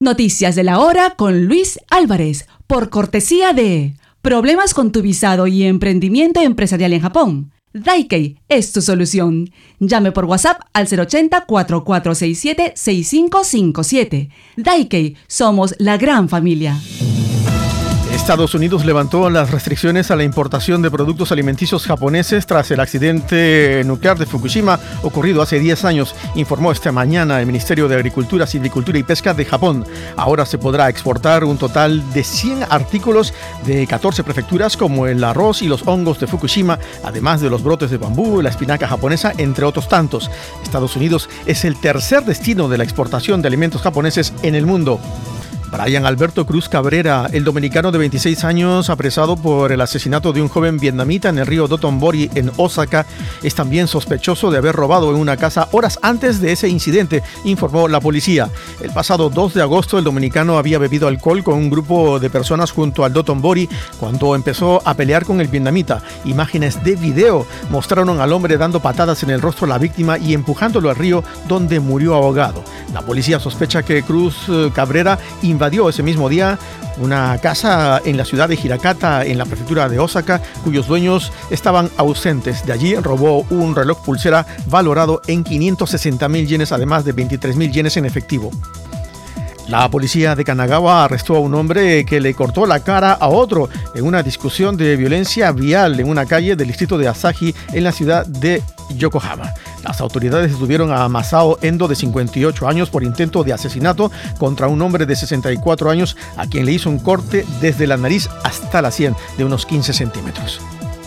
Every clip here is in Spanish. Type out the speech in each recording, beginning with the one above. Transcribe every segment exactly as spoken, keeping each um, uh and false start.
Noticias de la hora con Luis Álvarez, por cortesía de Problemas con tu visado y emprendimiento empresarial en Japón. Daikei es tu solución. Llame por WhatsApp al cero ochenta, cuatro cuatro seis siete, seis cinco cinco siete. Daikei, somos la gran familia. Estados Unidos levantó las restricciones a la importación de productos alimenticios japoneses tras el accidente nuclear de Fukushima ocurrido hace diez años, informó esta mañana el Ministerio de Agricultura, Silvicultura y Pesca de Japón. Ahora se podrá exportar un total de cien artículos de catorce prefecturas, como el arroz y los hongos de Fukushima, además de los brotes de bambú, la espinaca japonesa, entre otros tantos. Estados Unidos es el tercer destino de la exportación de alimentos japoneses en el mundo. Brian Alberto Cruz Cabrera, el dominicano de veintiséis años, apresado por el asesinato de un joven vietnamita en el río Dotonbori, en Osaka, es también sospechoso de haber robado en una casa horas antes de ese incidente, informó la policía. El pasado dos de agosto, el dominicano había bebido alcohol con un grupo de personas junto al Dotonbori cuando empezó a pelear con el vietnamita. Imágenes de video mostraron al hombre dando patadas en el rostro a la víctima y empujándolo al río, donde murió ahogado. La policía sospecha que Cruz Cabrera invadió ese mismo día una casa en la ciudad de Hirakata, en la prefectura de Osaka, cuyos dueños estaban ausentes. De allí robó un reloj pulsera valorado en quinientos sesenta mil yenes, además de veintitrés mil yenes en efectivo. La policía de Kanagawa arrestó a un hombre que le cortó la cara a otro en una discusión de violencia vial en una calle del distrito de Asahi, en la ciudad de Yokohama. Las autoridades detuvieron a Masao Endo, de cincuenta y ocho años, por intento de asesinato contra un hombre de sesenta y cuatro años a quien le hizo un corte desde la nariz hasta la sien de unos quince centímetros.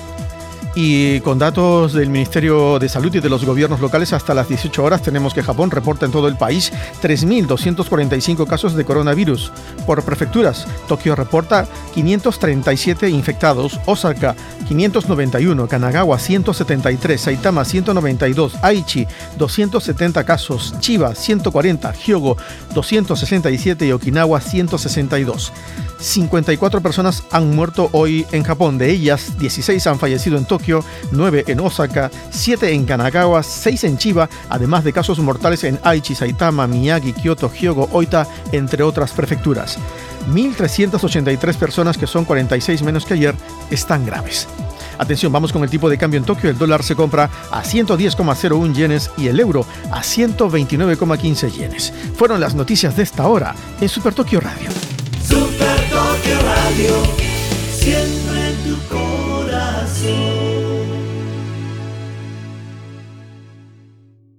Y con datos del Ministerio de Salud y de los gobiernos locales, hasta las dieciocho horas tenemos que Japón reporta en todo el país tres mil doscientos cuarenta y cinco casos de coronavirus. Por prefecturas, Tokio reporta quinientos treinta y siete infectados, Osaka quinientos noventa y uno, Kanagawa ciento setenta y tres, Saitama ciento noventa y dos, Aichi doscientos setenta casos, Chiba ciento cuarenta, Hyogo doscientos sesenta y siete y Okinawa ciento sesenta y dos. cincuenta y cuatro personas han muerto hoy en Japón, de ellas dieciséis han fallecido en Tokio, nueve en Osaka, siete en Kanagawa, seis en Chiba, además de casos mortales en Aichi, Saitama, Miyagi, Kyoto, Hyogo, Oita, entre otras prefecturas. mil trescientas ochenta y tres personas, que son cuarenta y seis menos que ayer, están graves. Atención, vamos con el tipo de cambio en Tokio. El dólar se compra a ciento diez coma cero uno yenes y el euro a ciento veintinueve coma quince yenes. Fueron las noticias de esta hora en Super Tokio Radio. Super Tokio Radio, siempre en tu corazón.